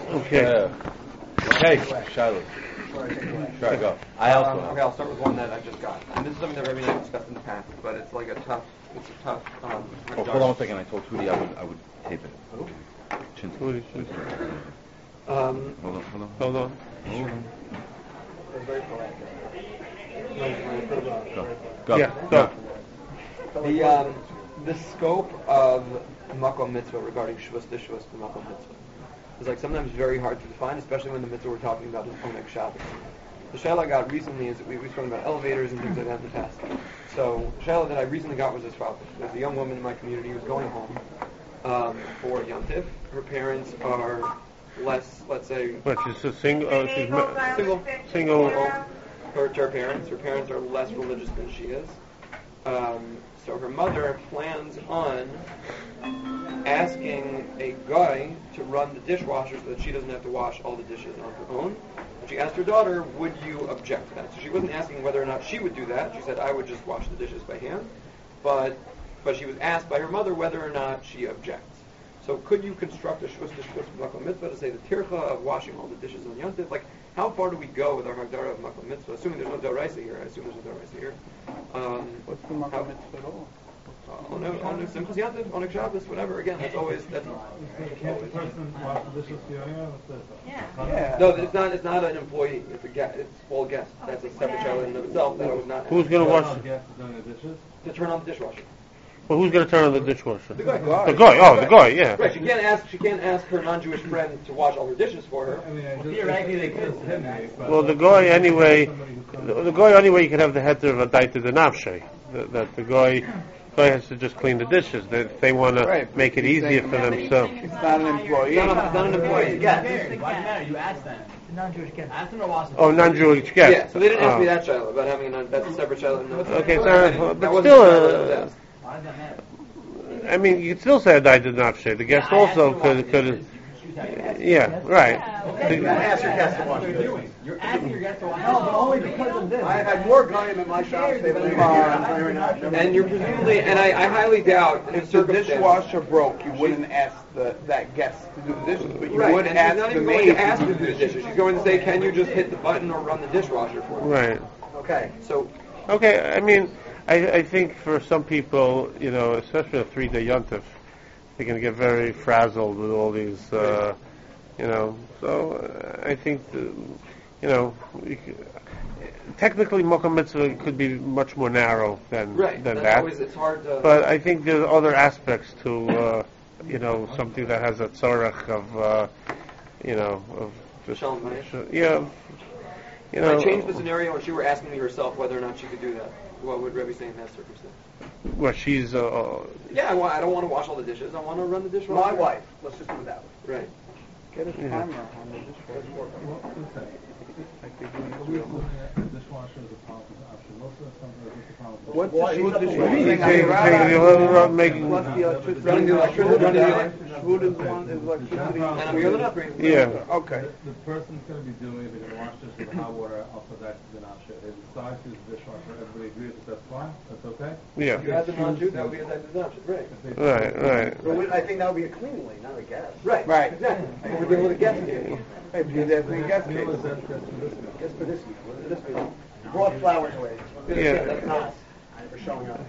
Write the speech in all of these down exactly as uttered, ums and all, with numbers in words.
Okay. Uh, okay, Shiloh. Sure, go. I also. Um, okay, I'll start with one that I just got. And this is something that Rebbe and I discussed in the past, but it's like a tough, it's a tough. Um, Oh, hold on one second. I told Trudy I would, I would tape it. Who? Chinsky. Trudy, Chinsky. Um, Hold on, hold on. Hold on. Hold on. it's very proactive. Go. Go. Yeah, go. The um, the scope of makom mitzvah regarding shvus dishvus to makom mitzvah is like sometimes very hard to define, especially when the mitzvah we're talking about is oneg Shabbos. The shaila I got recently is we we've spoken about elevators and things like that in the past. So the shaila that I recently got was as follows: there's a young woman in my community who's going home um, for Yom Tiv. Her parents are less, let's say, But she's a single. Uh, she's ma- single. single. Her, to her parents. Her parents are less religious than she is. Um, so her mother plans on asking a guy to run the dishwasher so that she doesn't have to wash all the dishes on her own. And she asked her daughter, would you object to that? So she wasn't asking whether or not she would do that. She said, I would just wash the dishes by hand. But but she was asked by her mother whether or not she objects. So could you construct a shvus dishvus makom mitzvah to say the tircha of washing all the dishes on Yom Tiv? Like, how far do we go with our hagdara of makom mitzvah? Assuming there's no doraisa here, I assume there's no doraisa here. Um, What's the makom mitzvah at all? uh, on a, on a Simchas Yom Tiv, on a Shabbos, whatever. Again, that's always that's Can't the person wash the dishes for you anyway? What's this? Yeah. no. It's not. It's not an employee. It's a guest. It's all guest. That's a separate child in and of itself. That was not. Who's going to Oh, wash? the guest is doing the dishes? to turn on the dishwasher? Well, who's going to turn on the dishwasher? The guy. The guy. Oh, the guy. Yeah. Right. She can't ask. She can't ask her non-Jewish friend to wash all her dishes for her. I mean, I just, theoretically they could intimidate, but Well, the guy anyway. The, the guy anyway. You can have the heter of a daita de nafshe. That, that the guy. Guy has to just clean the dishes. They, they want to Right, make it easier for themselves. It's not an employee. It's not, it's not an employee. Yeah. Why does it matter? You asked them. Non-Jewish guest. Ask them to wash the Oh, non-Jewish Yeah. guest. So they didn't ask Oh. me that child about having a non. That's a separate child. No, Okay, so, that but wasn't still, the child that was uh, asked. Why does that matter? I mean, you could still say a daita de nafshe. The guest I asked also you to wash the could could. dishes. You can choose how you ask. Yeah. Right. You gotta ask your guest to wash the dishes. You're asking your guest to wash the dishes. No, but only because of this. I've had more goyim in my shop than they And you're presumably, and I, I highly doubt in If the circumstance. dishwasher broke, you wouldn't ask the that guest to do the dishes, but you Right, would and she's ask not the even going maid to ask to to do do the the dishes. She's going to say, can you just hit the button or run the dishwasher for me? Right. Okay. So, Okay. I mean, I, I think for some people, you know, especially a three-day yontif, they're going to get very frazzled with all these, uh, you know. So uh, I think, the, you know, you c- technically makom mitzvah could be much more narrow than right, than that's that. always, it's hard to... But I think there's other aspects to, uh, you know, something that has a tzorach of, uh, you know, of just, Shalom bayis. yeah, you If I know, changed the scenario and she were asking me herself whether or not she could do that, what would Rebbe say in that circumstance? where she's, uh, Yeah, well, I don't want to wash all the dishes. I want to run the dishwasher. My wife. Let's just do it that way. Right. Get a Yeah. timer on the dishwasher. What is that? Like they do in Are we Israel. looking at the dishwasher as a powerful option? Most of the time, it's a powerful What's Well, the he's shvut up to dishwasher? you. He's Thing I taking- rather- taking the other route, making- Plus the electricity. Running the electricity, running the elec- Shvut is one is electricity. And I'm yelling up. yeah. Okay. The, the person's going to be doing it, they're going to wash dishes with hot water, I'll put that to the nafshe. They decide to use the dishwasher, everybody agrees that that's fine, that's okay? Yeah. If you had the non-Jew, that would be a type of adoption. Right. If they- Right, right. But we- I think that would be a cleaning lane, not a gas. Right. Right. Exactly. We're dealing with a guest here. Hey, because that's the guest You know, case. that's, that's for this guy. Just for this year. What is this for? You brought flowers away. Yeah. That's not for showing up.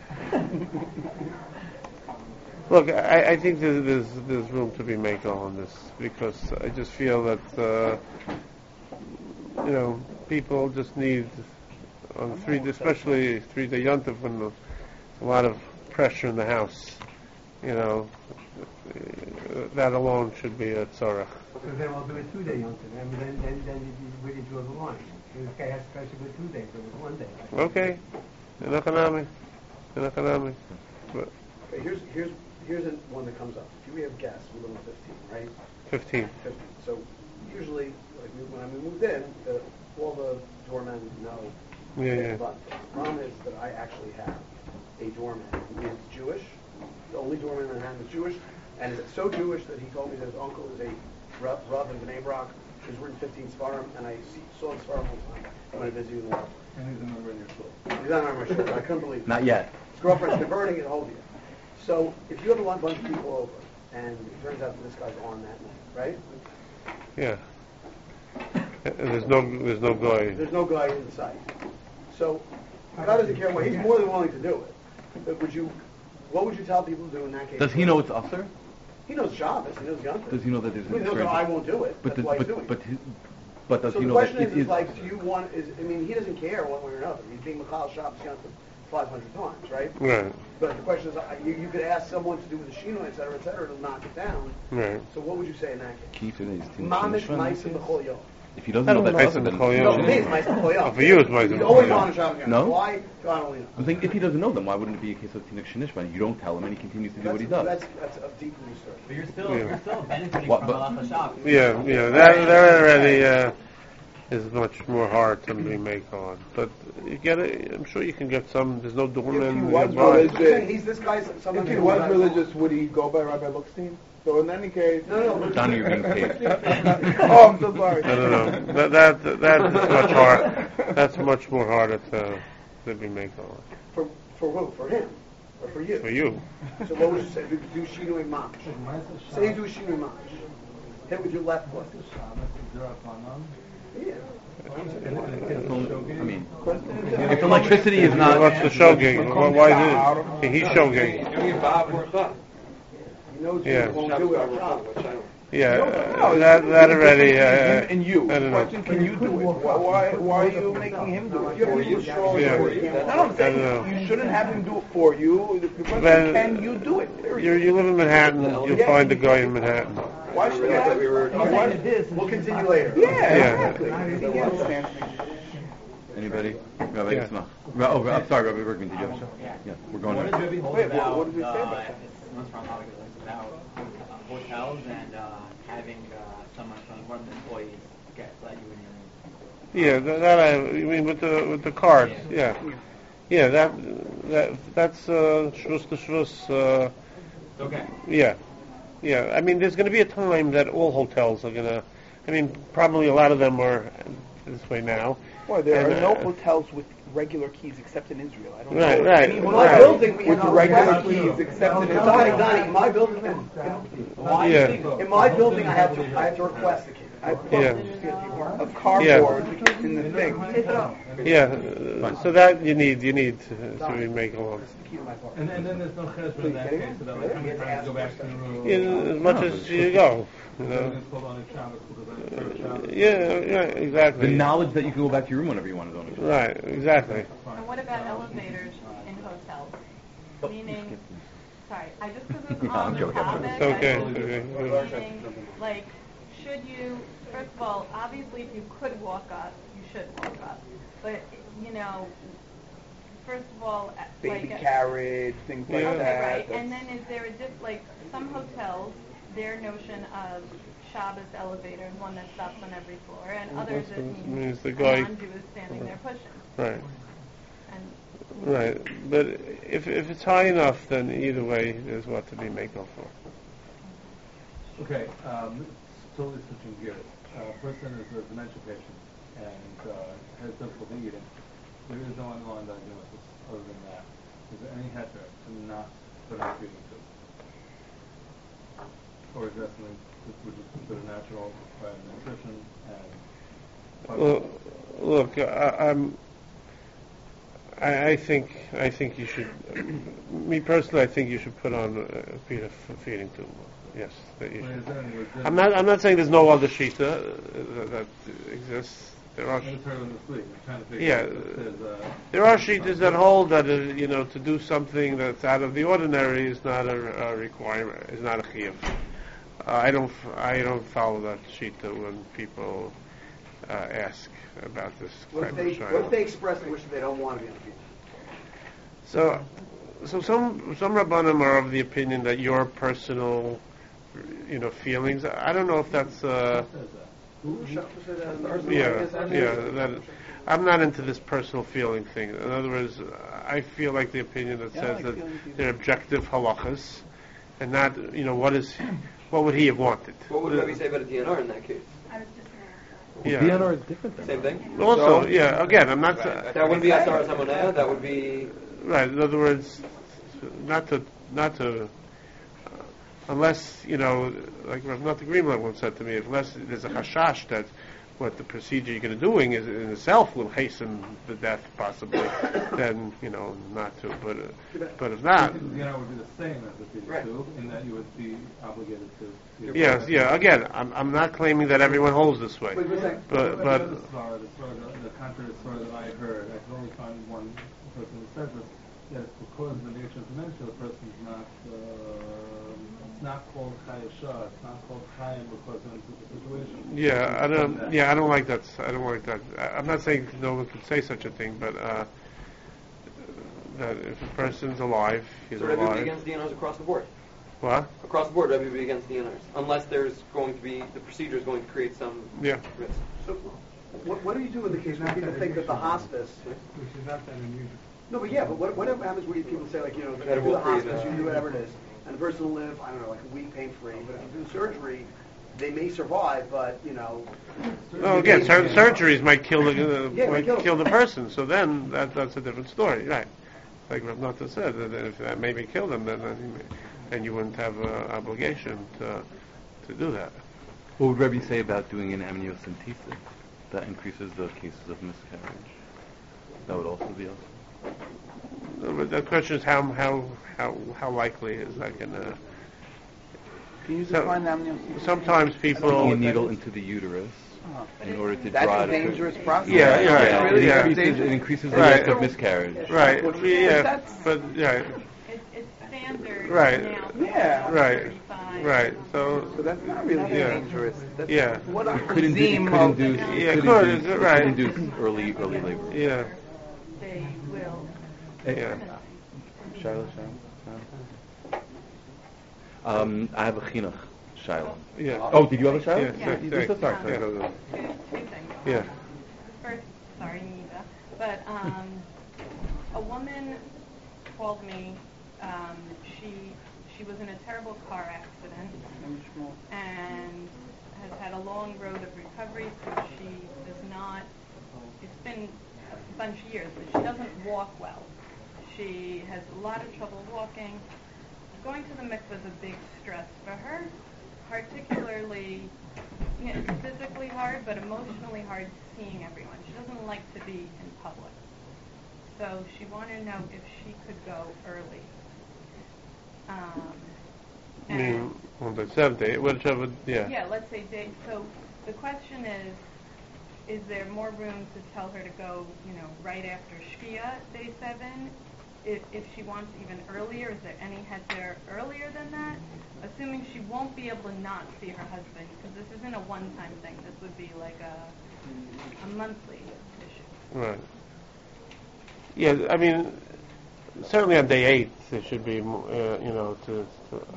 Look, I, I think there's, there's there's room to be made on this because I just feel that uh, you know people just need on three, especially three day yontif when there's a lot of pressure in the house. You know, uh, that alone should be a tzorach. Because then I'll do a two-day yontif, and then then then you, where do you draw the line? This guy has pressure for two days, it was one day. Okay, in economic, in economic. But Okay, here's here's here's a, one that comes up. If we have guests, we live in fifteen, right? fifteen. Fifteen. So usually, like we, when I moved in, the, all the doormen know. Yeah, yeah. But the problem is that I actually have a doorman who is Jewish. The only doorman in Manhattan is Jewish, and is so Jewish that he told me that his uncle is a Rav, Rav in Bnei Brak, who's written fifteen Sfarim, and I see, saw the Sfarim one time when I visited in the world. And he's a member in your school. He's not on my shoulder. I couldn't believe it. Not yet. His girlfriend's converting it, hold you. So if you have a bunch of people over, and it turns out that this guy's on that night, right? Yeah. And there's no there's no guy. There's no guy inside. So, God doesn't care what, he's more than willing to do it. But would you, what would you tell people to do in that case? Does he know it's usher? He knows Shabbos, he knows Yom Tov. Does he know that there's He an knows that I won't do it, But that's the, why he's but doing but it. his, but does So he the know question that is, it is like, do you want, is, I mean, he doesn't care one way or another. He's being Michal Shabbos Yom Tov five hundred times, right? Right. But the question is, uh, you, you could ask someone to do with the Shino, et cetera, et cetera, to knock it down. Right. So what would you say in that case? Key today is Tina Mamish Shishvan. Ma'asim B'chol Yom. If he doesn't I know don't that know usher, then Ma'asim B'chol No, Yom. for me, it's Ma'asim B'chol Yom. Oh, for you it's Ma'asim He's B'chol always Yom. on Shabbos Yom Tov. No? Why? God only knows. I think if he doesn't know them, why wouldn't it be a case of Tinuk Shinishban? You don't tell him and he continues to do That's, what he does. that's, that's a deep research. But you're still Yeah. you're still benefiting What, from but- Malach HaShabbos. Yeah, yeah. That that already uh, is much more hard to be make on. But you get it. I'm sure you can get some. There's no doorman. If he you was can buy- I'm saying he's this guy's. Someone If he who was knows- religious, would he go by Rabbi Lookstein? So in any case... No, no. Johnny, you're being paid. Oh, I'm so sorry. No, no, no. That that that's much hard. That's much more harder to to be make on For for who? For him, or for you? for you. So what would you say? Do, do shinui mamish. Say you do shinui mamish. Hit with your left foot. Yeah. I mean, if electricity is not... What's the shogeg? Why, why is it? He's shogeg. Doing it Bob or Bob. He knows Yeah. you won't do it on Shabbos. Yeah, No, uh, that that already. Uh, Him and you. I The don't know. question, can you do it? Why, why, why are you making him do it You for have you? people strong Yeah. for you. No, no, I'm I saying don't know. you shouldn't have him do it for you. The the question Then- is, can you do it? Period. You you live in Manhattan. You'll find a guy in Manhattan. Why should Yeah, I? that we were talking Why- about. We'll continue later. Yeah, Yeah. exactly. He understands. Anybody? Rabbi Yeah. Yismach. Ra- Oh, I'm sorry, Rabbi Bergman, did you have a show? Yeah, we're going What on. does Rabbi hold Wait, what- about, what did we say about uh, that? it's not from Holocaust, it's about uh, hotels and uh, having uh, someone from one of the employees get let you in your room? Yeah, that, that I, you mean with the with the cards? Yeah, yeah. That that that's uh, shvus to shvus. Uh, It's okay. yeah, yeah. I mean, there's going to be a time that all hotels are going to. I mean, probably a lot of them are this way now. Boy, there And, are no uh, hotels with regular keys except in Israel. I don't Right, know right. any In my hotel building, we with have regular no keys except in Donnie, Israel. Donnie, in my building, Yeah, in my building, I have to, I have to request a key. I yeah, put a cardboard in the thing. yeah. Uh, so that you need you need to, to be make along. And then, and then there's no chesed in that case, so that like how many times you go back to the room. Yeah, as much as you go. You know. It's called on a Shabbos because it's third Shabbos. Yeah, yeah, exactly. The knowledge that you can go back to your room whenever you want to don't exist. Right, exactly. And what about elevators in hotels? Meaning, sorry, I just because it's Yeah, I'm on the joking, I'm topic. It's okay, I it's just- okay. Meaning, like, should you? First of all, obviously, if you could walk up, you should walk up. But you know, first of all, uh, Baby like, carriage, things like Yeah. okay, that. right. That's- And then is there a diff? Like some hotels, their notion of Shabbos elevator is one that stops on every floor, and others it Means means the a guy- non-Jew is standing there pushing. Right, And right. But if if it's high enough, then either way, there's what to be make up for. Okay, um, totally switching gears. Uh, a person is a dementia patient and uh, has difficulty eating. There is no underlying diagnosis other than that. Is there any heter to not put on a feeding tube? Or is that something that would just consider natural by nutrition and... Well, look, I, I'm. I, I think I think you should. Me personally, I think you should put on a feed, a feeding tube. Yes, that you I mean, should. is there any legitimate- I'm not. I'm not saying there's no other shita uh, that exists. There are. I just heard on the sleep. I'm trying to figure Yeah. out if there's uh, There are shitas that hold that uh, you know to do something that's out of the ordinary is not a, a requirement. Is not a chiyuv. Uh, I don't. f- I don't follow that shita when people uh, ask about this What type if of they, shayla. what if they express the wish that they don't want to be on the field? So, so some some rabbanim are of the opinion that your personal, you know, feelings. I don't know if that's. Uh, yeah, yeah. That, I'm not into this personal feeling thing. In other words, I feel like the opinion that Yeah, I says like that feelings either. they're objective halachas, and not, you know, what is, what would he have wanted? What would Rebbe say about a D N R in that case? I was just going to Yeah. D N R is different than Same thing? Also, yeah. Again, I'm not. That wouldn't be Asar Samonea, that would be... Right. In other words, not to not to uh, unless, you know, like Rav Nata Greenblatt once said to me, unless there's a hashash that what the procedure you're going to be doing is in itself will hasten the death possibly, then, you know, not to. But uh, but if not, the honor would be the same as the P D two, in that you would be obligated to. yes, yeah. Again, I'm I'm not claiming that everyone holds this way, Wait, wait a second. but But but the other story, the, story, the, the contrary story that I heard, I could only find one person who said this, that it's because of the nature of dementia, the person's not, uh, it's not called chayasha, it's not called chayim because of the situation. yeah, I don't yeah I don't like that. I don't like that. I, I'm not saying no one could say such a thing, but uh, that if a person's alive, he's So Rebbe would be alive. against D N Rs across the board. What? Across the board, Rebbe would be against D N Rs, unless there's going to be, the procedure is going to create some Yeah. risk. So, what, what do you do in the case where people think that the hospice? Which is not that unusual. No, but yeah, but what, whatever happens where people say, like, you know, Better you do the will free hospice, the- you do whatever it is, and the person will live, I don't know, like a week pain-free, but if you do surgery, they may survive, but, you know... Well, again, certain surgeries might kill the uh, Yeah, might kill them. kill the person. So then that that's a different story, right? Like Rav Nata said, that if that maybe killed them, then then, you may, then you wouldn't have an obligation to to do that. What would Rebbe say about doing an amniocentesis? That increases the cases of miscarriage. That would also be also. No, but the question is how how how how likely is that going to? Can you So- define amniocentesis? Sometimes people. Sticking a needle into the uterus Oh. in order to That's draw a it. dangerous process. Yeah, yeah, right. Yeah, Really? it, Yeah. increases, it increases the Right. risk of miscarriage. Right. Yeah. That's- But yeah. It's, it's standard Right. now. Yeah. Right. thirty-five. Right. So. So that's not really Yeah. dangerous. That's Yeah. what a It could induce, it regime could of- induce, Yeah, it it could could, induce, is it it right? could induce early, early labor. Yeah. They will. Yeah. Shiloh, Shiloh? Um, I have a chinuch, Shiloh. Yeah. Oh, did you have a Shiloh? Yes, Yeah. yes, You yes. just sorry. Yeah. Go, go. Two, two things. Yeah. First, sorry, Neva, but um, a woman called me. Um, she she was in a terrible car accident and has had a long road of recovery. So she does not. It's been a bunch of years, but she doesn't walk well. She has a lot of trouble walking. Going to the mikveh is a big stress for her, particularly, you know, it's physically hard, but emotionally hard seeing everyone. She doesn't like to be in public. So she wanted to know if she could go early. Um, I and mean, on the seventh day, whichever. Yeah. yeah, let's say day. So the question is, is there more room to tell her to go, you know, right after Shkia, day seven? If, if she wants even earlier, is there any head there earlier than that? Assuming she won't be able to not see her husband, because this isn't a one-time thing. This would be like a, a monthly issue. Right. Yeah, I mean, certainly on day eight there should be, mo- uh, you know, to. to uh,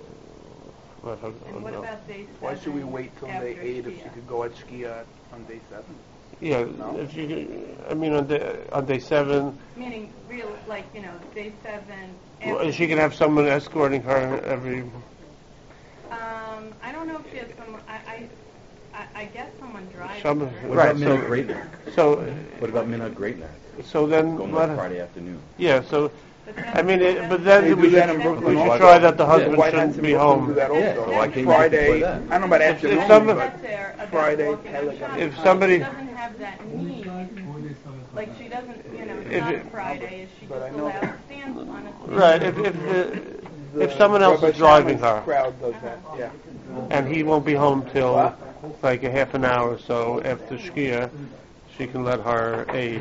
let her, And what no. about day seven? Why should we wait till after day eight if Shkia? she could go at Shkia on day seven? Yeah, No? if you, could- I mean, on day on day seven, Meaning, real, like, you know, day seven. well, after she can have someone escorting her every. Um, I don't know if she has someone. I, I, I, I guess someone driving Some, her. What right. about So, Minhag Greatner? so, What about Minhag Greatner? so then, Going let on her, Friday afternoon. yeah. So, But I mean, it, that's- but then They we do that should, in we Brooklyn should also. try that the Yeah. husband White Hats shouldn't in be Brooklyn home. do that Yeah. also. Why Like can't you Friday, play that? I don't know about If- if afternoon, somebody- but Get there about Friday, walking on Pelican. Shabbos. If somebody- She doesn't have that need. Like she doesn't, you know, it's If not it- Friday. Is she But I just know allowed that- to stand on a street? Right. If if uh, the if someone else Rabbi is driving Shaman's her, crowd does that, yeah. and he won't be home till What? like a half an hour or so after Shkia, she can let her aide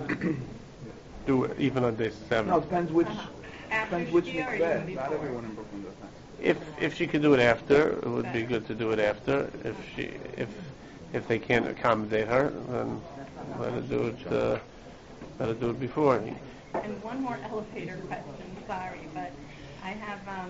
do it even on day seven. No, it depends which, After depends which Shkia or even mikveh. before? Not everyone in Brooklyn does that. If if she could do it after, it would be good to do it after. If she if if they can't accommodate her, then let her do it. Uh, let her do it before. And one more elevator question. Sorry, but I have um,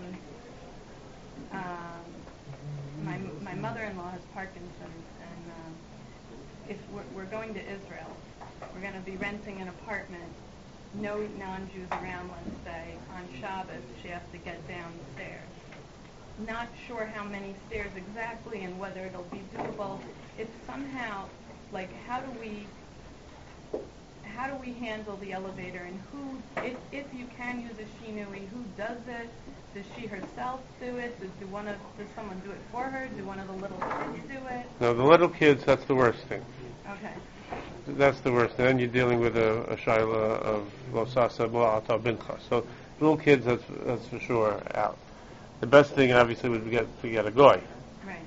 um, my my mother-in-law has Parkinson's, and um, if we're, we're going to Israel, we're going to be renting an apartment. No non-Jews around, let's say. On Shabbos, she has to get down the stairs. Not sure how many stairs exactly and whether it'll be doable. If somehow, like, how do we, how do we handle the elevator, and who, if, if you can use a shinui, who does it? Does she herself do it? Does, do one of, does someone do it for her? Do one of the little kids do it? No, the little kids, that's the worst thing. Okay. That's the worst. Then you're dealing with a, a shaila of losasa mu'ata bincha. So little kids, that's that's for sure out. The best thing, obviously, would be get to get a goy. Right.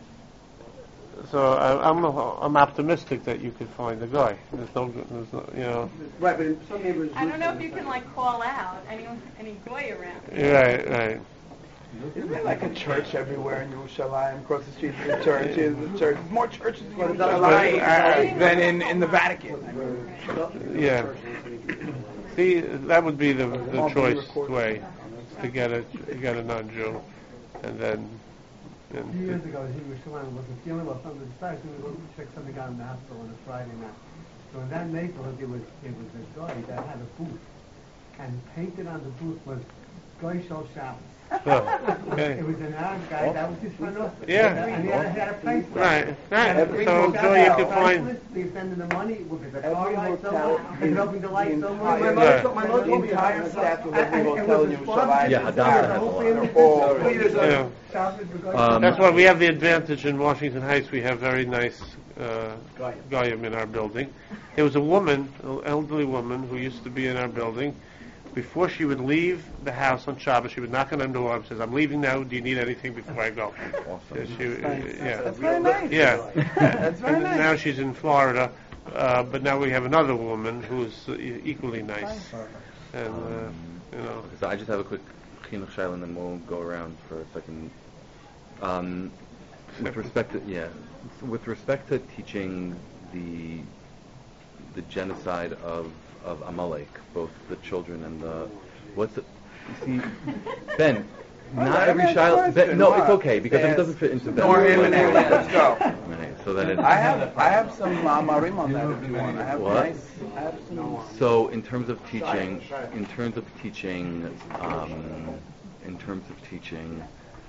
So I, I'm I'm optimistic that you could find a guy. There's no, there's no, you know. Right, but in some neighborhoods. I don't know if you can like call out any any goy around. Right, right. Isn't there like a church everywhere in Yerushalayim? Across the street from the church is a church. There's more churches in Yerushalayim than in, in the Vatican. Yeah. See, that would be the the choice way to get a to get a non-Jew, and then. A few years ago, he was someone wasn't feeling well. Something decided to go check something out in the hospital on a Friday night. So in that neighborhood, there was there was a guy that had a booth, and painted on the booth was "Goy Shel Shabbos." Oh, okay. It was an Arab guy. That was his front office. Yeah. And he had, he had a place. Right, right. Every So, hotel so you had can a find. price list. They sending the money. Was it the Every car light hotel somewhere? Is it helping the light the somewhere? entire- My mother Right. told- my The mother told me entire about it. staff of And- every and it hotel was in his father, Yerushalayim. Yeah, his Hadar father, has the whole one. family. Oh, So he was like, yeah. Shabbos, the Goy Um, That's why we have the advantage in Washington Heights. We have very nice uh, goyim in our building. There was a woman, an elderly woman, who used to be in our building. Before she would leave the house on Shabbos, she would knock on the door and says, "I'm leaving now. Do you need anything before I go?" Yeah, she, yeah. That's very nice. Yeah. That's very And nice. now she's in Florida, uh, but now we have another woman who's e- equally nice. And, uh, you know. So I just have a quick chinuch shaila, and then we'll go around for a second. Um, with respect to yeah, with respect to teaching the the genocide of of Amalek, both the children and the what's it? You see, Ben. Not every child. Ben, no, it's okay because it doesn't fit into Ben. Or him and him. Let's go. Right, so that it, I have I have some uh, marim on that if you want. I have What? nice. I have some. So in terms of teaching, in terms of teaching, um, in terms of teaching,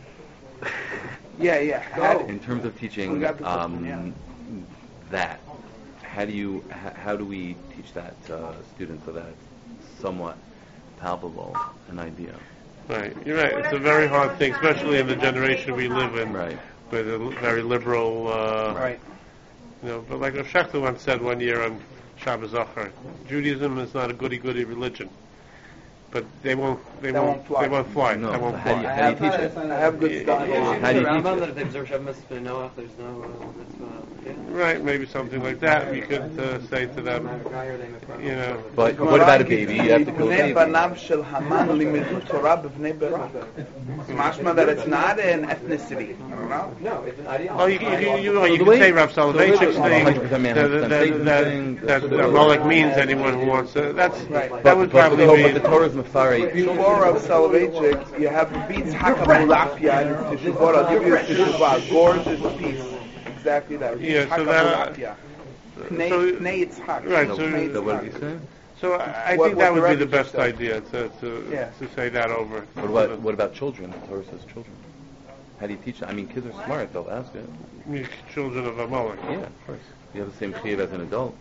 Yeah, yeah. How- in terms of We teaching got the question, um, yeah. that, how do you, h- how do we teach that to uh, students so that it's somewhat palpable, an idea? Right, you're right. It's a very hard thing, especially in the generation we live in, Right. with a l- very liberal, uh, Right. you know. But like Rav Shechter once said one year on Shabbos Zachar, Judaism is not a goody-goody religion, but they won't, they That won't, won't fly. they won't fly. No, They won't how do you, fly. how do you teach it? I have good stuff. How do you teach Rambam it? that if they observe Shabbos for Noach, there's no uh, mitzvah. Yeah. Right, maybe something like that. We could uh, say to them, you know. But what about a baby? You have to kill a Bnei baby. banav shel Haman limedu Torah b'vnei Berak. It's mashma that it's not an ethnicity. I don't know. No, it's an ideology. Well, you, you, you, you, So you the could way- say Rav Soloveitchik's so thing, one hundred percent man, that, one hundred percent that, Satan that, thing, that, that's that what it is. Amalek means anyone who wants to. That's, Right. that But, would but, probably but, be. but the Torah is Mefari. Before Rav Soloveitchik, you have Beats Hakabulafia and Teshuvah. I'll give you a Teshuvah. Gorgeous piece. Exactly that. Yeah, so that- Hakabulafia. so- Pnei Yitzhak. Right, So, so- Pnei so what did Yitzhak. you say? So I, I What- think what that would the be the Rebbe best said. idea to to, Yeah. to say that over. What about what about children? The Torah says children. How do you teach that? I mean, kids are smart; they'll ask it. You children of Amalek? Yeah, of course. You have the same chiyuv as an adult.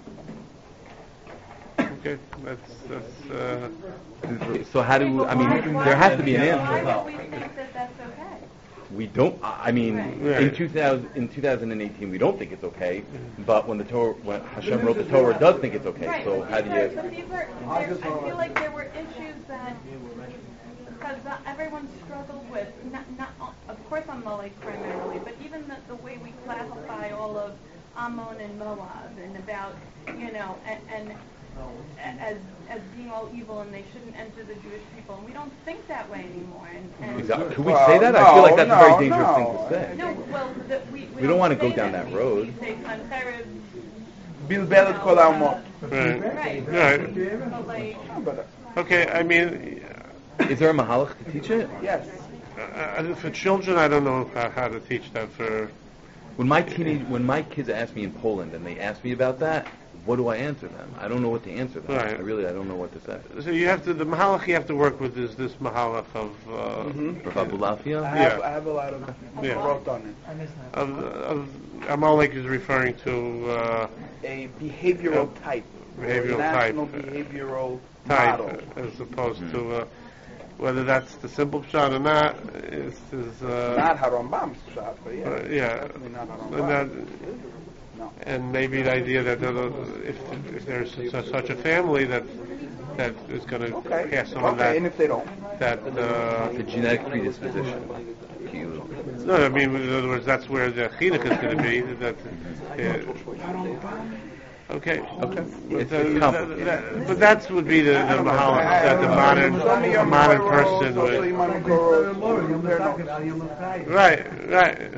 Okay, that's that's. Uh, So how do I mean? There has to be an Why answer. would we think that that's okay? We don't. I mean, Right. in two thousand, in two thousand eighteen, we don't think it's okay. But when the Torah, when Hashem wrote the Torah, it does think it's okay. Right, So but how these do are, you? but these are, there, I feel like there were issues that, because uh, everyone struggled with, not, not, of course on Amalek primarily, but even the, the way we classify all of Ammon and Moab, and about, you know, and, and as as being all evil and they shouldn't enter the Jewish people, and we don't think that way anymore. And, and Exactly. Could we Well, say that? I no, feel like that's a no, very dangerous no. thing to say. no, well, the, we, we, We don't wanna go say down that. that We- road. We say Sancherev, Bilbel et kol ha'amot. right. right, Right. but like, But, Okay. I mean, Is there a mahalach to teach it? Yes. uh, for children, I don't know how, how to teach that. For When my teenage, when my kids ask me in Poland and they ask me about that, what do I answer them? I don't know what to answer them. Right. I really, I don't know what to say. So you have to, the mahalach you have to work with is this mahalach of, uh, Mhm. Rav Abulafia? I have, Yeah. I have a lot of Yeah. wrote on it. I missed that. of, of Amalek is referring to, uh, A behavioral type. or behavioral national type, uh, behavioral type, model. as opposed Mhm. to, uh, whether that's the simple pshat or not, is, is, uh, Not Harambam's shot, but yeah. uh, yeah. Definitely not And, Harambam. that, No. and maybe the idea that uh, if, if there's such, such a family that, that is going to Okay. pass on Okay, that, and if they don't? that, uh, The genetic predisposition. You- no, I mean, in other words, that's where the chinuch is going to be. That, uh, okay, Okay. But, It's uh, it's that, complicated. that, but that would be the, the mahalach that the modern, the modern person would. Right, right.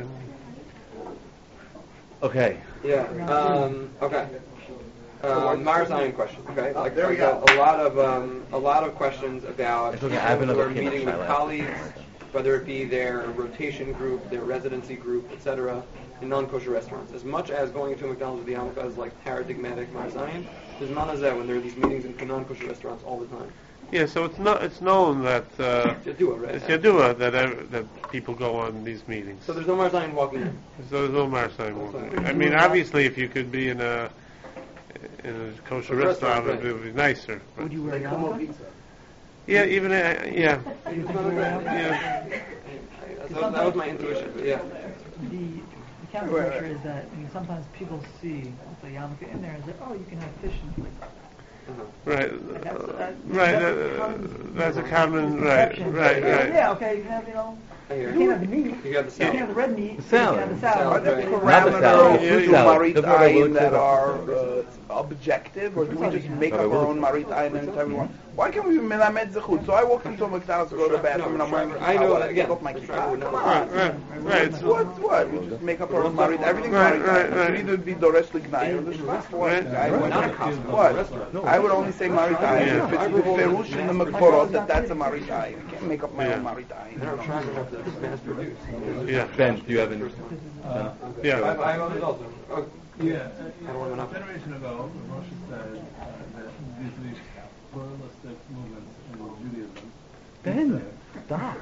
Okay. Yeah. Um, okay. Um, Mars Zion question. Okay. Like there we I got go. a lot of um, a lot of questions about It's okay, people I have who another are kid, meeting with Shiloh. colleagues, whether it be their rotation group, their residency group, et cetera, in non-kosher restaurants. As much as going to a McDonald's with Yarmulke is like paradigmatic Mars Zion, there's none of that when there are these meetings in non-kosher restaurants all the time. Yeah, so it's not. It's known that uh, It's Yadua, right? it's yadua that ev- that people go on these meetings. So there's no Mars Zion walking in. So there's no marsayim walking. I mean, obviously, if you could be in a in a kosher A restaurant, restaurant, it would be nicer. But Would you wear yarmulke? yeah, even uh, yeah, It's not a bad- yeah. That was, that was my intuition, but yeah. The, the counterpicture is that I mean, sometimes people see the yarmulke in there and say, oh, you can have fish and Uh-huh. Right, That's- uh, that- right. that's Uh, common that's a common right, perception. right, Yeah, right. yeah, okay, you can have, you know, I hear you can't have the meat. You have the You salad. can have the red meat. The salad. You can have the salad. Salad, Are there right. Not the salad, parameters the to fruit salad. Marit The part I Ayin would that say. are uh, objective, or do we just make up our own Marit Ayin and tell everyone? Why can't we be melamed zechut? So I walked into a McDonald's to go to the bathroom and I'm wearing I know, I want to again, take off my for kippah. sure, Come no. Right, on. right, right. It's- What? What? We just make up our own Marit. Everything's Right, Marit right, Ayin. right. So either it'd be Doresh Lignai or the Shvach. What? Right. I would- Not a Costco, What? a restaurant. I would only say Marit Ayin. Yeah. If it's Beferush in the Makborot that that's a Marit Ayin. I can't make up my Yeah. own Marit I Ayin. don't try to have this mass produced. Yeah, Ben, do you have any? Uh, yeah. I have others also. Oh, yeah, I don't want to a generation ago, Rosh said uh, that these these pluralistic movements in Judaism. Ben, stop.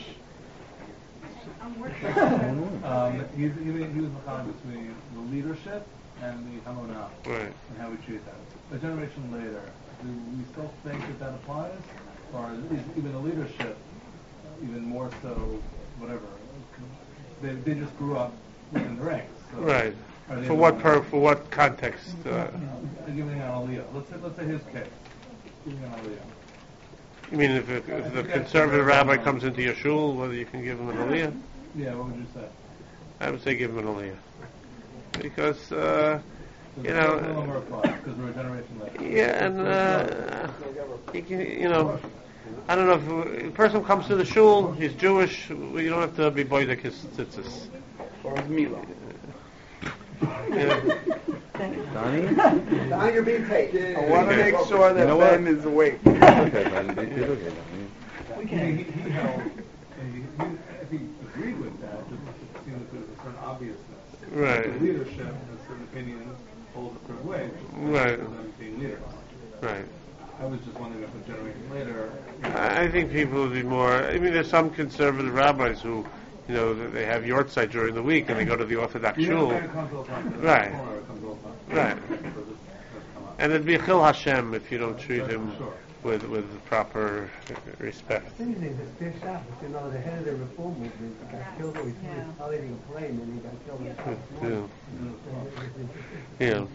Um, he's, he, he was the between the leadership and the Hamonah, Right. and how we treat that. A generation later, do we still think that that applies? Or is even the leadership, even more so, whatever, they, they just grew up within the ranks. So Right. are they For the what ones- per? For what context? Uh, They're giving an aliyah. Let's say, let's say his case. Giving an aliyah. you mean if, a, if the conservative rabbi comes into your shul, whether you can give him an aliyah? Yeah, what would you say? I would say give him an aliyah, because uh, So you that no longer know, applies because we're a generation later. yeah, and uh, you can, you know, I don't know if a person comes to the shul, he's Jewish, well, you don't have to be boydek his tzitzis. Or Mila. Yeah. Donnie? Now you're being paid. I want to make sure that You know Ben what? is awake. Okay, Ben, it's okay, Donnie. He, We he, can. he held, and he, he, I think, agreed with that, just it seemed that there was a certain obviousness. Right. The leadership has certain opinions, hold a certain way, just Right. them being leaders. Right. I was just wondering if a generation later, I I think people would be more. I mean, there's some conservative rabbis who, you know, they have yortzeit during the week and they go to the Orthodox you know, shul, it comes all the time. Right. Former comes all the time. Right. So this has come up. and it'd be chil Hashem if you don't treat That's him for sure. with with proper respect. The thing is, it's their shop. You know, the head of the reform movement got killed. He was Yeah. piloting a plane, and he got killed in the Yeah. Yeah.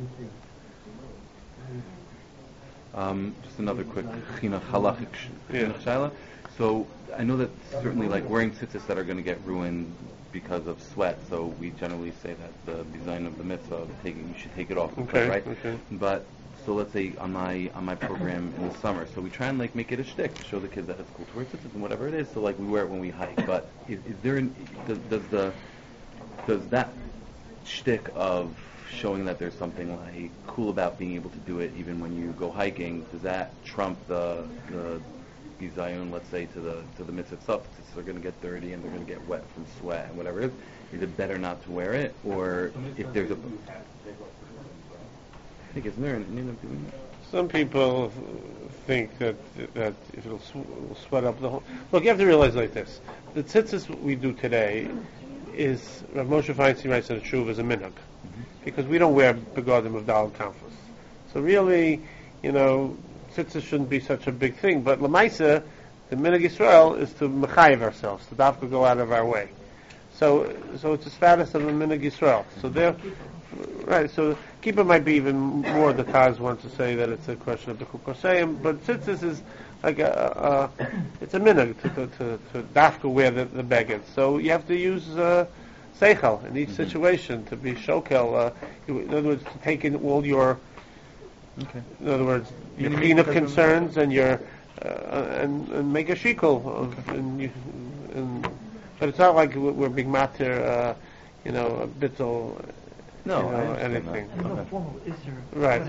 Um, just another quick chinuch halachic sh- Yeah. chinuch shaila. So I know that certainly like wearing tzitzis that are going to get ruined because of sweat. So we generally say that the design of the mitzvah of taking you should take it off, and put it, Okay. right? Okay. But so let's say on my on my program in the summer, so we try and like make it a shtick to show the kids that it's cool to wear tzitzis and whatever it is. So like we wear it when we hike. But is, is there an, does, does the does that shtick of showing that there's something like cool about being able to do it even when you go hiking, does that trump the the bizayon, let's say, to the to the mitzvah itself? Because they're going to get dirty and they're going to get wet from sweat and whatever it is. Is it better not to wear it, or So it makes if sense there's a that you have to take off the think isn't there an Indian of doing that? Some people think that that if it'll, sw- it'll sweat up the whole. Look, you have to realize like this: the tzitzis we do today is Rav Moshe Feinstein writes in the Shuv as a minhag, mm-hmm. because we don't wear begadim of Dal Kanfus. So really, you know, tzitzis shouldn't be such a big thing. But Lamaisa, the minhag Yisrael is to mechayiv ourselves, to dafka go out of our way. So, so it's the status of a minhag Yisrael. So there, right? So kippah might be even more. The Taz wants to say that it's a question of the Kukoseim, but tzitzis is like a, a, a it's a minhag to to, to, to dafka wear the, the beged. So you have to use uh, seichel in each mm-hmm. situation to be shokel. Uh, in other words, to take in all your, okay. in other words, your cleanup concerns and your uh, and, and make a shikol of okay. and, you, and but it's not like we're being matir, uh, you know, a bittul, no, you know, I anything. There's no formal Isser. Right.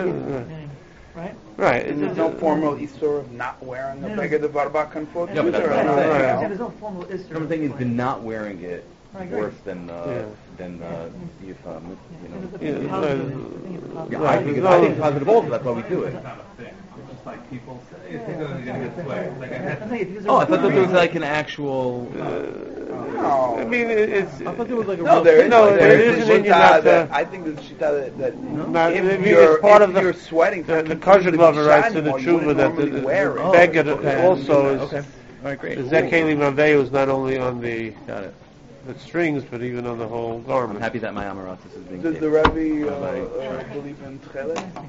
Right? Right. And there's no formal Isser of not wearing a beged of arba kanfot. Yeah, but that's right. right. Right. There's no formal Isser. I'm saying is the not wearing it right, worse than uh, yeah. than uh, if um, you know. Yeah, yeah, I think it's, I think it's positive also. That's why we do it. It's not a thing. It's just like people say, you think they're going to get sweat. Like I had, oh, I thought that there was like an actual. Uh, no. I mean, it, it's. I thought there was like a no, real there is. No, there there is is the an Indian shita not, that uh, I think the shita that, that Not, if, I mean, you're, it's part if of the, you're sweating, the, the Kosher Glover writes in the Tshuva that the, the, the beged okay. also is. Okay. All right, great. The Zekeli Maveu is not only on the Got it. the strings, but even on the whole garment. I'm happy that my Amaratis is being. Does the Rebbe uh, uh, believe in Tchelet?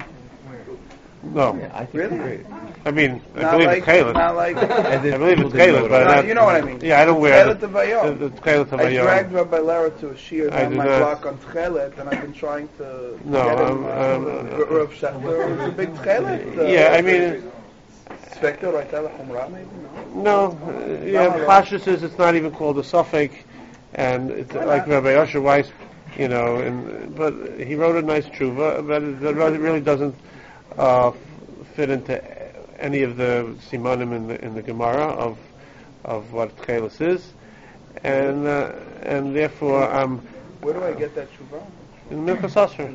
No. Yeah, I think Really? it's great. I mean, I Not believe like, it's Caleb. not like I believe it's people didn't know Caleb, but it. not, you know what I mean. Yeah, I don't wear Tchelet the, of Vayom. the, the Tchelet of I dragged Vayom. Rabbi Lara to a shiur I on do my not. block on Tchelet, and I've been trying to No, get um, him. um, uh, Rav Shechter is a big Tchelet. Uh, Yeah, I mean, Spectre, right? Chumrah, maybe? no. Uh, yeah, Pashas says it's not even called a suffix, and it's like Rabbi Yosher Weiss, you know. And but he wrote a nice tshuva, but it really doesn't uh, fit into any of the simanim in the in the Gemara of of what Tchelis is, and uh, and therefore um. Where do I get that tshuva? In Milchas Asher.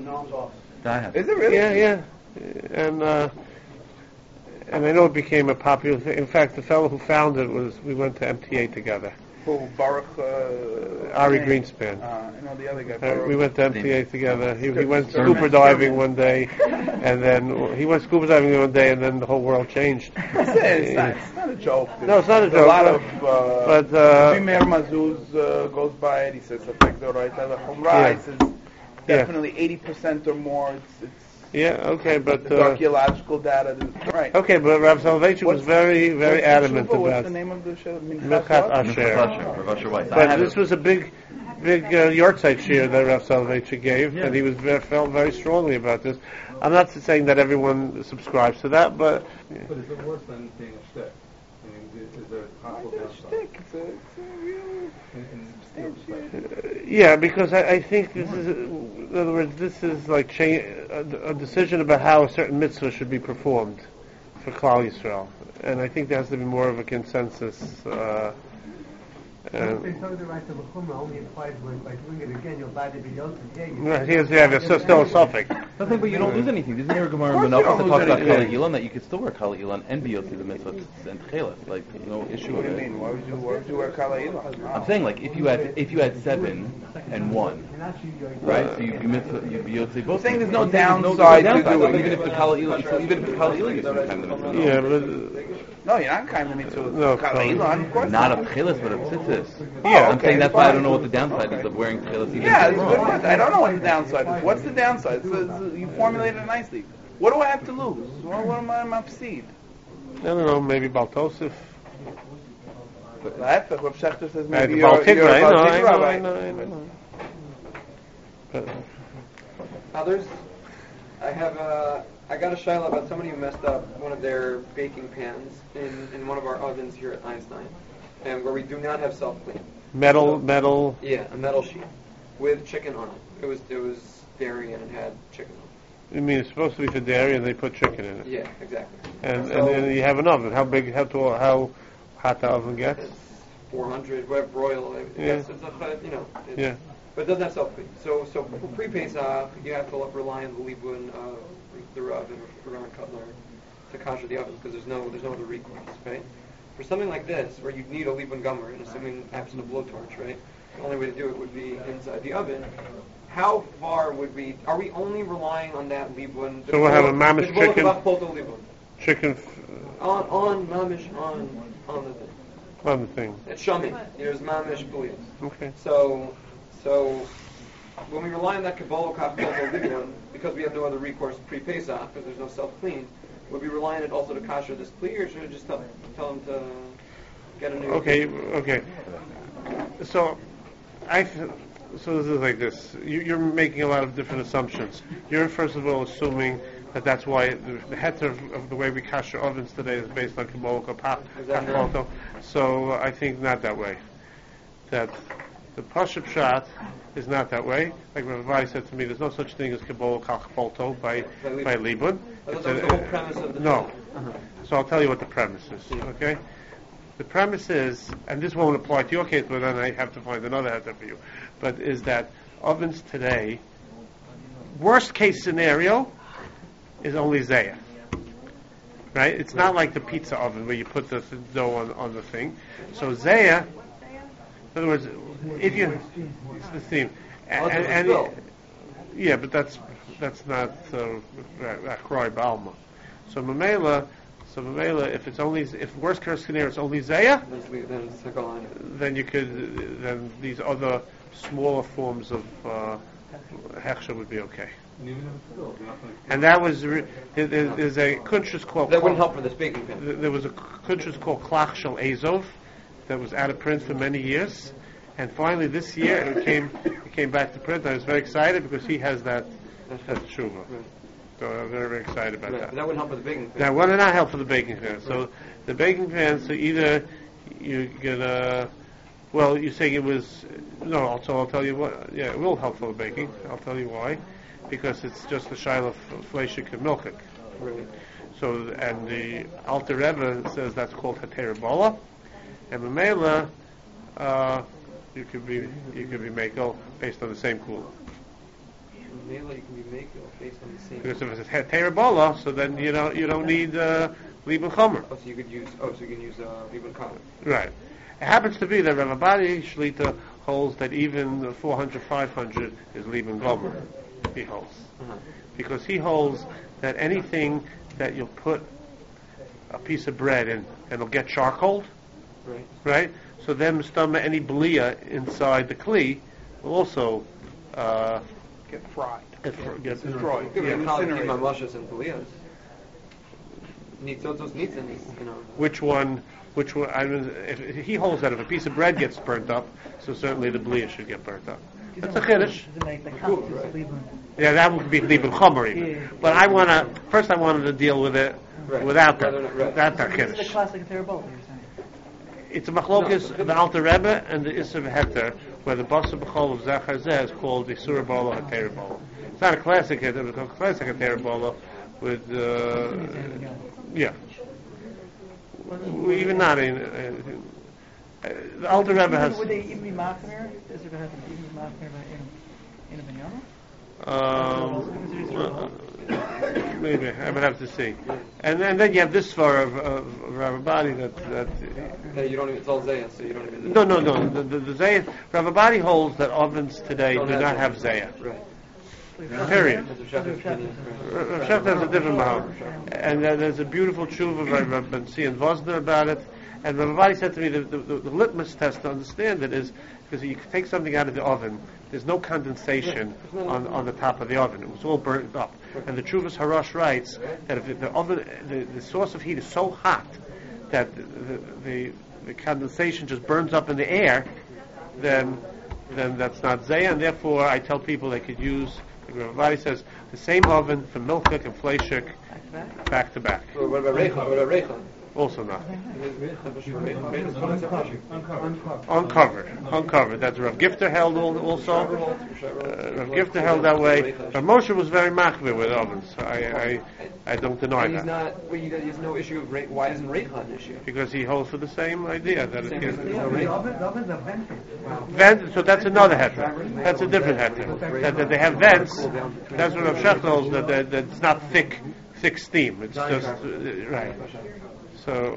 Is it really? Yeah, yeah, and uh, and I know it became a popular thing. In fact, the fellow who found it was we went to M T A together. Who, Baruch? Uh, Ari name? Greenspan. Uh, you know the other guy. Uh, Baruch. we went to M T A together. He, he went Sturman. scuba diving one day, and then he went scuba diving one day, and then the whole world changed. It's, it's, not, it's not a joke. No, it's not a There's joke. A lot but, of. Uh, but uh, Meir Mazuz uh, goes by it. He says "Affect the right Chumrah." Yeah. He says definitely eighty percent or more. It's, it's yeah, okay, but the uh, archaeological data. Is, right. okay, but Rav Soloveitchik was very, very what's adamant the about What's the name of the show? Milchat Asher. Rav Asher Weiss. I But have this it. was a big, big uh, yahrzeit shiur that Rav Soloveitchik gave, Yeah. and he was very, felt very strongly about this. I'm not saying that everyone subscribes to that, but yeah. But is it worse than being a shtick? I mean, is, is there a I possible think downside? shtick. It's a, it's a real. In, in steel perspective? Uh, yeah, because I, I think this is, in other words, this is like cha- a, a decision about how a certain mitzvah should be performed for Klal Yisrael, and I think there has to be more of a consensus. Uh, If they told the right to L'chumrah only applies when by doing it again, you'll buy the B'yot and uh, here's yeah, there's still, still a suffix. Nothing, but you don't lose anything. Isn't there a Gemara Of in course you Menachos don't that talks lose about Kala anything. Ilan that you could still wear Kala Ilan and be Yotzi the mitzvah and Tcheles? Like, no issue What with do you it. mean? Why would you? Why would you wear Kala Ilan? I'm saying like if you had if you had seven and one, right? So you'd be mitzvah, you'd be Yotzi both. I'm saying there's no I'm saying there's downside to downside. doing Even it. if the Kala Ilan, so even if the Kala Ilan is sometime the mitzvah. Yeah, but No, you're not kind of me to No, Kala no. Ilan, of course. Not of Tcheles, but of Tzitzis. Yeah, I'm okay, saying that's why I fine. don't know what the downside is of wearing Tcheles even Yeah, if it's a it's good wrong. question. I don't know what the downside is. What's the downside? It's, it's, you formulated it nicely. What do I have to lose? What, what am I mafsid? I don't know, maybe Baltosif. Rav Shechter says Uh, maybe the you're, Baltic, you're I a know, I Baltic know, rabbi. I know, I know. But, Others? I have a, I got a shayla about somebody who messed up one of their baking pans in, in one of our ovens here at Einstein, and where we do not have self-clean. metal, metal. Yeah, a metal sheet with chicken on it. It was it was dairy and it had chicken on I mean, it's supposed to be for dairy, and they put chicken in it. it. Yeah, exactly. And So- and then you have an oven. How big? How tall? How hot the oven gets? It's four hundred, whatever broil. It, Yeah. it's, it's a, you know. It's, Yeah. but it doesn't have self-clean. So, so for pre-Pesach, you have to rely on the Libun, uh, the Rav, and Ron Cutler to kasher the oven because there's no there's no other recourse, right? For something like this, where you need a Libun Gomer, and assuming absent a blowtorch, right? The only way to do it would be inside the oven. How far would we? Are we only relying on that Libun? So we'll have a mamish chicken. Chicken. On on mamish on on the thing. On the thing. It's shamin. There's mamish beliefs. Okay. So so when we rely on that kabbalah kaf libun because we have no other recourse pre-Pesach because there's no self-clean, would we rely on it also to kasher this kli, or should we just tell tell them to get a new? Okay. Okay. So I. Th- So this is like this. You, you're making a lot of different assumptions. You're first of all assuming that that's why the, the heter of, of the way we kasher ovens today is based on Kabbalah Kach. So I think not that way. That the Pashup Pshat is not that way. Like Rav Avadi said to me, there's no such thing as Kabbalah Kach Polto by by Libun. That's the whole premise of the no. Uh-huh. So I'll tell you what the premise is. Okay. The premise is, and this won't apply to your case, but then I have to find another heter for you. But is that ovens today, worst case scenario, is only Zayah. Right? It's not like the pizza oven where you put the th- dough on, on the thing. So Zayah, in other words, if you, it's the steam. And, and, and yeah, but that's that's not Akroy uh, Balma. So Mamela, so Mamela, if it's only, if worst case scenario it's only Zayah, then, then you could, then these other smaller forms of uh, hechsher would be okay. And that was re- there, there's a kuntrus called that wouldn't help for this baking pan. There was a kuntrus called Klach Shel Azov that was out of print for many years, and finally this year it came it came back to print. I was very excited because he has that that tshuva. Right. So I'm very, very excited about right. that. That wouldn't help for the baking pan. That would not help for the baking pan. So right. the baking pan, so either you're gonna. Well, you're saying it was no. Also, I'll tell you what. Yeah, it will help for the baking. I'll tell you why. Because it's just a shaila of fleishik and milchik. Really? So, and the Alter Rebbe says that's called heter bola, and memela, uh, you could be you could be mekel based on the same kula. Memela, you can be mekel based on the same. Because if it's heter bola, so then you don't you don't need uh, liben chomer. Oh, so you could use oh, so you can use uh, liben chomer. Right. It happens to be that Rav Abadi Shlita holds that even the four hundred, five hundred is liben gomer. He holds. Uh-huh. Because he holds that anything that you'll put a piece of bread in and it'll get charcoaled, right? Right? So then stomach any blia inside the kli will also uh, get fried. Get, fr- get destroyed. Yeah, yeah. You know. Which one? Which one? I mean, if, if he holds that if a piece of bread gets burnt up, so certainly the blia should get burnt up. That's a chiddush. Yeah, that would be liben chomer even. Yeah. But I want to first. I wanted to deal with it right. without that. Right. That that chiddush. It's a classic terabol. It's a machlokas no, the Alter Rebbe and the Isser Heter, where the Basar B'chol of Zachar Zeh is called the Surah Bola Heter. It's not a classic Heter, it's a classic Heter with uh, yeah. Even not in. Uh, Uh, the Alter Rebbe has. Would they even be machmir? Does it have to be machmir in a binyana? Um, uh, maybe I would have to see. And then, then you have this far of, of Rav Abadi that that. Hey, you don't even. It's all Zayah, so you don't even. No, no, no. The, the, the Zayah. Rav Abadi holds that ovens today do not have Zayah. Right. Period. Rav Shach has a different mahal, and uh, there's a beautiful tshuva by Rav Ben Zion Vosner about it. And Rav Avadi said to me, the, the, the litmus test to understand it is, because you take something out of the oven, there's no condensation on, on the top of the oven. It was all burnt up. And the Chuvas Harash writes that if the oven, the, the source of heat is so hot that the, the, the condensation just burns up in the air, then then that's not Zayah, and therefore I tell people they could use, like Rav Avadi says, the same oven for milchik and fleishik back to back. What about Reichel? What about Reichel? Also not. Uncovered. Uncovered. Uncovered. That's Rav Gifter held al- also. Uh, Rav Gifter held that way. Rav Moshe was very machmir with ovens. I, I, I don't deny And he's that. not. Well, he has no issue of rate. Why isn't rate an issue? Because he holds for the same idea that it Same is. idea. The ovens, the ovens are vented. Vent, so that's another heter. That's a different heter. That, that they have vents. That's what Rav Shech holds, that, that, that it's not thick, thick steam. It's just uh, right. So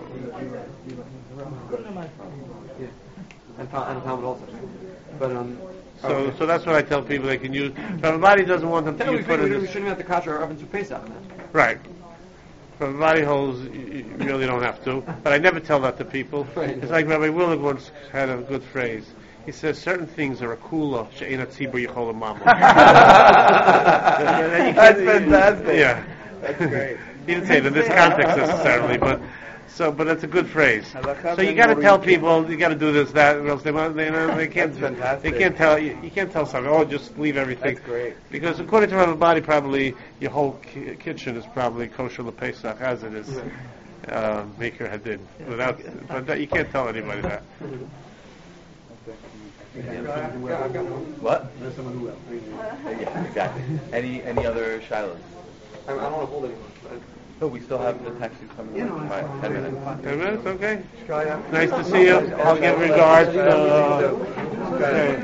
And Tal- and Talmud also. But um. so okay. so that's what I tell people they can use. If everybody doesn't want them to Then we, use put we, in we this. shouldn't have to catch our ovens for Pesach then. Right. For body holes, you you really don't have to. But I never tell that to people. Right. It's like Rabbi Willig once had a good phrase. He says certain things are a kula she'ena tzibur yichol mamo. That's fantastic. Yeah. That's great. He didn't say it in this context necessarily, but so but that's a good phrase. So you got to tell people you got to do this that, or else they want they, know, they can't That's fantastic. they can't tell you, you can't tell someone oh just leave everything. That's great. Because according to Rabbi Body, probably your whole ki- kitchen is probably kosher lePesach as it is. Uh, Maker had did without, but that, you can't tell anybody that. What? Yeah, exactly. Any any other shilohs? I, I don't want to hold anyone. No, we still have the taxi coming in five, ten minutes. Ten minutes, okay. Nice to see you. I'll give regards. Uh, okay.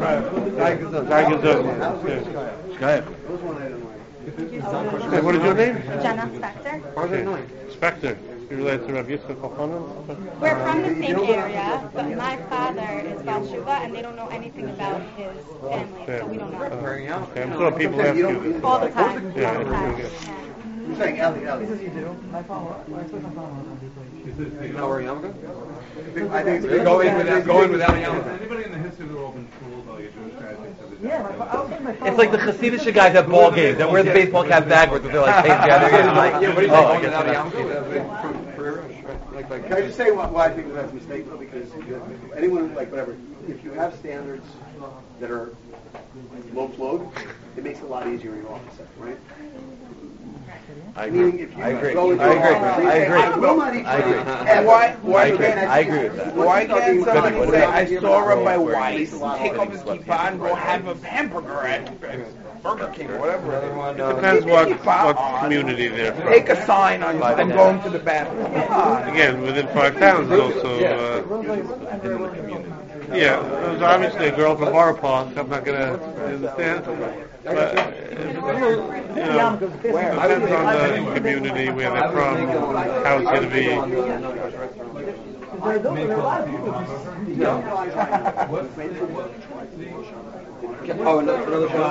Hey, what is your name? Jenna Spector. Okay. Spector. You related to Rav Yitzchak Kochanan? We're from the same area, but my father is Baal Shuva, and they don't know anything about his family, so we don't know. Uh, okay, I'm sure people ask you. All the time. Yeah, All the time. okay. Yeah. You're saying Ellie, Ellie. He says you do. I follow. I expect my follow on these You know where Yarmulke? I think Go in without, go in without Yarmulke. Anybody in the history of the open schools, all your Jewish guys, they said that- Yeah, my, I'll say my follow. It's like the Hasidic guys at ball games that wear the baseball cap backwards, but they're like paid together. Yeah, Like, what do you think? oh, I Going guess without that's- Yarmulke? From Career Rush, right? Like, like. Can I just say why, why I think that's a mistake, though? Because anyone, like, whatever, if you have standards that are low flowed, it makes it a lot easier in your office, right? I Meaning, agree. if you I agree. go into I agree. an office, I they say, agree. I will not eat I agree. food. And why, why I agree. can't I agree with that. Why can't someone Good. say, I saw Rabbi Where- Weiss take off his kippah and go have a hamburger at Burger King or whatever. Another one, uh, Depends what what community they're from. Take a sign on and go into the bathroom. Come on. Again, within five towns, also. Uh, yeah, there's obviously a girl from Borough Park. I'm not gonna understand, but uh, you know, depends on the community where they're from, how it's gonna be. There are those- there are a lot of people who Oh, another, another show.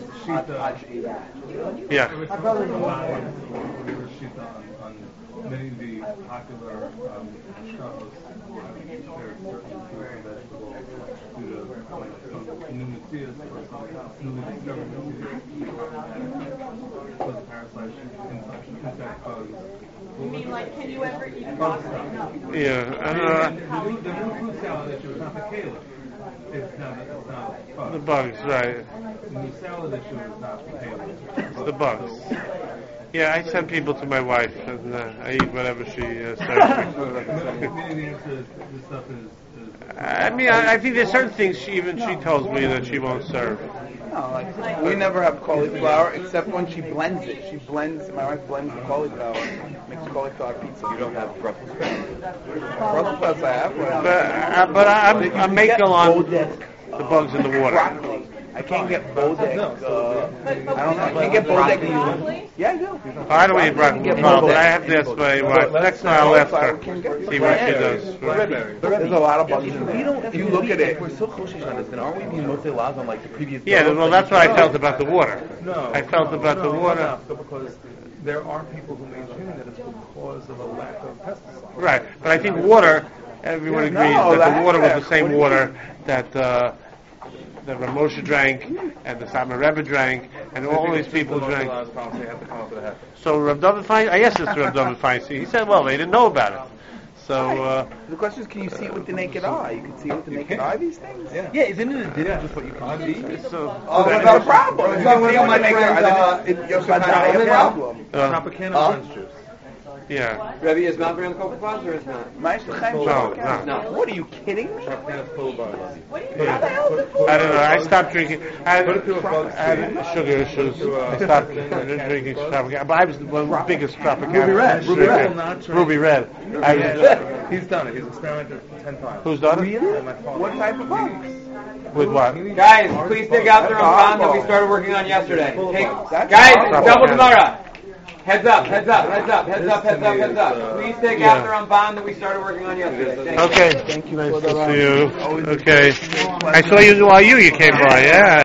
Yeah. We were shit on, on many of the popular um, shows having prepared certain fruits and vegetables due to uh, some new messiahs or some newly discovered messiahs. Was parasites inside, inside bugs. You mean like, can you ever eat broccoli? Yeah, and The uh, new, the new fruit salad issue is not the kale. It's not, it's not bugs. the bugs, right? The new salad issue is not the kale. It's the bugs. Yeah, I send people to my wife, and uh, I eat whatever she uh, serves me. Meaning the answer is this stuff is, is I mean, I, I think there's certain things she even she tells me that she won't serve. No, like, we never have cauliflower except when she blends it. She blends, my wife blends the cauliflower, makes cauliflower pizza. You don't have Brussels sprouts? Brussels sprouts I have. But uh, but I, I'm I'm making on the bugs in the water. Broccoli. I can't get Bodek. Uh, I don't know. I can't get Bodek. Yeah, I do. I don't eat broccoli, no, but I have to ask my wife. Next time I'll ask her, see what she does. There's a lot of bugs in We there. don't, If you look at it, we're so choshish on this, then aren't we being mostly laws on like the previous? Yeah, bills well, that that's you what I can't- felt about the water. No. I felt no, about the no, water. no, no, because there are people who maintain that it's because of a lack of pesticides. Right, but I think water, everyone Yeah, agrees no, that the that's water was it. the same What do you water that uh, that Rav Moshe drank and the Satmar Rebbe drank and all these people drank. So Rav David Feinstein, I asked this to Rav David Feinstein. He said, well, they didn't know about it. So uh, the question is, can you see it with the naked eye? You can see it with the naked eye, these things? Yeah. Yeah, isn't it a difference just what you can see? so Oh, that's not a problem. It's not with my naked eye. It's not a problem. uh, Tropicana orange juice. Yeah. Rebbe, is Mount Graham Kofa or is not? No, no. No. What are you kidding me? I don't know. I stopped drinking. I had, I had sugar issues. I stopped drinking Tropicana. But I was one of the biggest Tropicana. Ruby Red. Ruby Red. Ruby Red. I was, He's done it. He's experimented ten times. who's done it? Really? What type of bugs? With what? Guys, please take out the Ramban that we started working on yesterday. Take, guys, it's double Gemara. Heads up, heads up, heads up, heads up, heads up, heads up. Please take Yeah. out the Ramban that we started working on yesterday. Thank you. Okay. Nice to see you. Okay. I saw you while you you came by. Yeah.